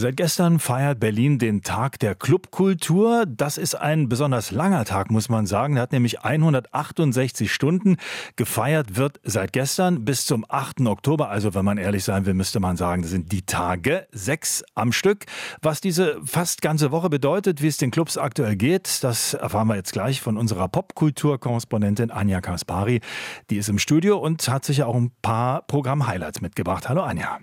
Seit gestern feiert Berlin den Tag der Clubkultur. Das ist ein besonders langer Tag, muss man sagen. Der hat nämlich 168 Stunden. Gefeiert wird seit gestern bis zum 8. Oktober. Also wenn man ehrlich sein will, müsste man sagen, das sind die Tage, 6 am Stück. Was diese fast ganze Woche bedeutet, wie es den Clubs aktuell geht, das erfahren wir jetzt gleich von unserer Popkultur-Korrespondentin Anja Kaspari. Die ist im Studio und hat sich ja auch ein paar Programm-Highlights mitgebracht. Hallo Anja.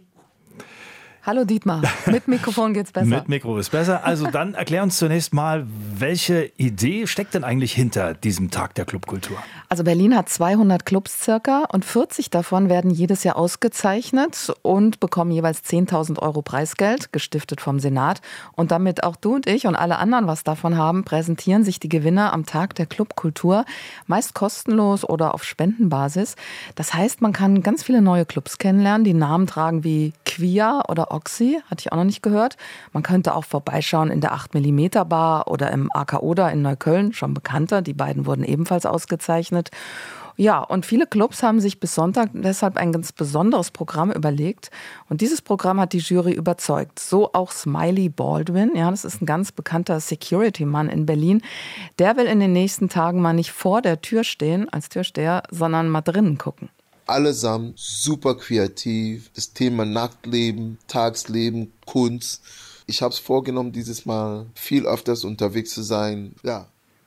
Hallo Dietmar, mit Mikrofon geht's besser. Mit Mikro ist besser. Also dann erklär uns zunächst mal, welche Idee steckt denn eigentlich hinter diesem Tag der Clubkultur? Also Berlin hat 200 Clubs circa und 40 davon werden jedes Jahr ausgezeichnet und bekommen jeweils 10.000 Euro Preisgeld, gestiftet vom Senat. Und damit auch du und ich und alle anderen was davon haben, präsentieren sich die Gewinner am Tag der Clubkultur, meist kostenlos oder auf Spendenbasis. Das heißt, man kann ganz viele neue Clubs kennenlernen, die Namen tragen wie Quia oder Oxy, hatte ich auch noch nicht gehört. Man könnte auch vorbeischauen in der 8mm Bar oder im AK Oder in Neukölln, schon bekannter. Die beiden wurden ebenfalls ausgezeichnet. Ja, und viele Clubs haben sich bis Sonntag deshalb ein ganz besonderes Programm überlegt. Und dieses Programm hat die Jury überzeugt. So auch Smiley Baldwin. Ja, das ist ein ganz bekannter Security-Mann in Berlin. Der will in den nächsten Tagen mal nicht vor der Tür stehen als Türsteher, sondern mal drinnen gucken. Allesamt super kreativ. Das Thema Nachtleben, Tagsleben, Kunst. Ich habe es vorgenommen, dieses Mal viel öfters unterwegs zu sein. Ja.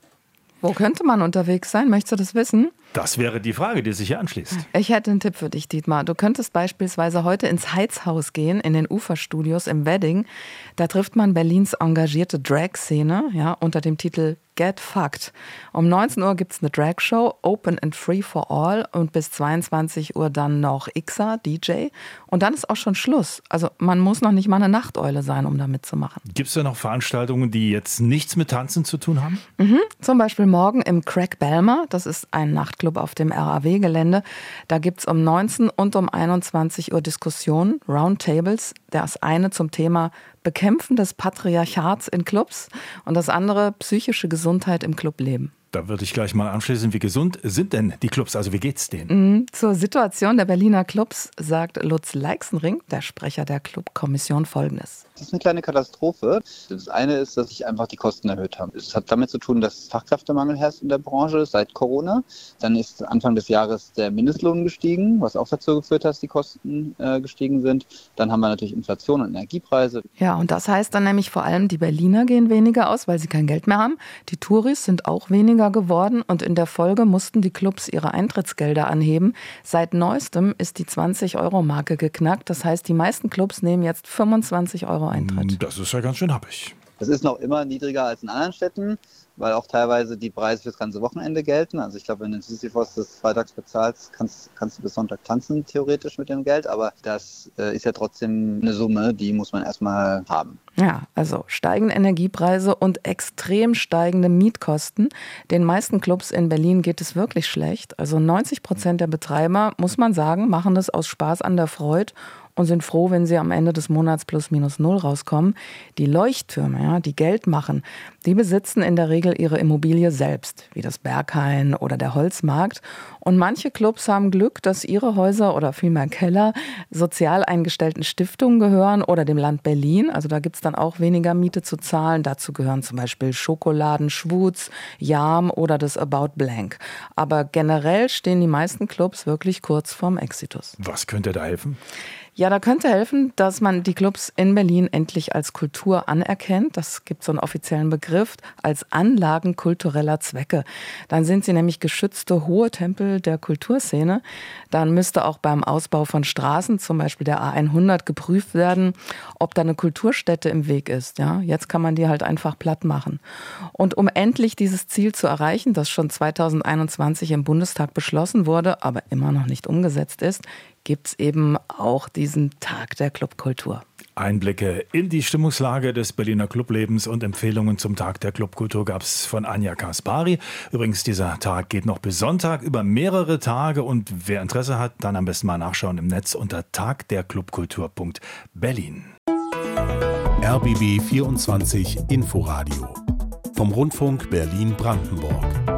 Wo könnte man unterwegs sein? Möchtest du das wissen? Das wäre die Frage, die sich hier anschließt. Ich hätte einen Tipp für dich, Dietmar. Du könntest beispielsweise heute ins Heizhaus gehen, in den Uferstudios im Wedding. Da trifft man Berlins engagierte Drag-Szene, ja, unter dem Titel Get Fucked. Um 19 Uhr gibt es eine Drag-Show, Open and Free for All, und bis 22 Uhr dann noch Ixa, DJ. Und dann ist auch schon Schluss. Also man muss noch nicht mal eine Nachteule sein, um da mitzumachen. Gibt es da noch Veranstaltungen, die jetzt nichts mit Tanzen zu tun haben? Zum Beispiel morgen im Craig Belmer. Das ist ein Nachtclub auf dem RAW-Gelände. Da gibt es um 19 und um 21 Uhr Diskussionen, Roundtables. Das eine zum Thema Bekämpfen des Patriarchats in Clubs und das andere psychische Gesundheit im Clubleben. Da würde ich gleich mal anschließen. Wie gesund sind denn die Clubs? Also wie geht's denen? Zur Situation der Berliner Clubs sagt Lutz Leixenring, der Sprecher der Clubkommission, Folgendes. Das ist eine kleine Katastrophe. Das eine ist, dass sich einfach die Kosten erhöht haben. Es hat damit zu tun, dass Fachkräftemangel herrscht in der Branche seit Corona. Dann ist Anfang des Jahres der Mindestlohn gestiegen, was auch dazu geführt hat, dass die Kosten gestiegen sind. Dann haben wir natürlich Inflation und Energiepreise. Ja, und das heißt dann nämlich vor allem, die Berliner gehen weniger aus, weil sie kein Geld mehr haben. Die Touris sind auch weniger geworden und in der Folge mussten die Clubs ihre Eintrittsgelder anheben. Seit neuestem ist die 20-Euro-Marke geknackt. Das heißt, die meisten Clubs nehmen jetzt 25 Euro Eintritt. Das ist ja ganz schön happig. Das ist noch immer niedriger als in anderen Städten, weil auch teilweise die Preise fürs ganze Wochenende gelten. Also ich glaube, wenn du in Sisyphos das freitags bezahlst, kannst du bis Sonntag tanzen, theoretisch mit dem Geld. Aber das ist ja trotzdem eine Summe, die muss man erstmal haben. Ja, also steigende Energiepreise und extrem steigende Mietkosten. Den meisten Clubs in Berlin geht es wirklich schlecht. Also 90% der Betreiber, muss man sagen, machen das aus Spaß an der Freude und sind froh, wenn sie am Ende des Monats plus minus null rauskommen. Die Leuchttürme, ja, die Geld machen, die besitzen in der Regel ihre Immobilie selbst, wie das Berghain oder der Holzmarkt. Und manche Clubs haben Glück, dass ihre Häuser oder vielmehr Keller sozial eingestellten Stiftungen gehören oder dem Land Berlin. Also da gibt es dann auch weniger Miete zu zahlen. Dazu gehören zum Beispiel Schokoladen, Schwutz, Jam oder das About Blank. Aber generell stehen die meisten Clubs wirklich kurz vorm Exitus. Was könnte da helfen? Ja, da könnte helfen, dass man die Clubs in Berlin endlich als Kultur anerkennt. Das gibt so einen offiziellen Begriff, als Anlagen kultureller Zwecke. Dann sind sie nämlich geschützte hohe Tempel der Kulturszene. Dann müsste auch beim Ausbau von Straßen, zum Beispiel der A100, geprüft werden, ob da eine Kulturstätte im Weg ist. Ja, jetzt kann man die halt einfach platt machen. Und um endlich dieses Ziel zu erreichen, das schon 2021 im Bundestag beschlossen wurde, aber immer noch nicht umgesetzt ist, gibt es eben auch diesen Tag der Clubkultur. Einblicke in die Stimmungslage des Berliner Clublebens und Empfehlungen zum Tag der Clubkultur gab es von Anja Kaspari. Übrigens, dieser Tag geht noch bis Sonntag über mehrere Tage und wer Interesse hat, dann am besten mal nachschauen im Netz unter tagderclubkultur.berlin. RBB 24 Inforadio vom Rundfunk Berlin-Brandenburg.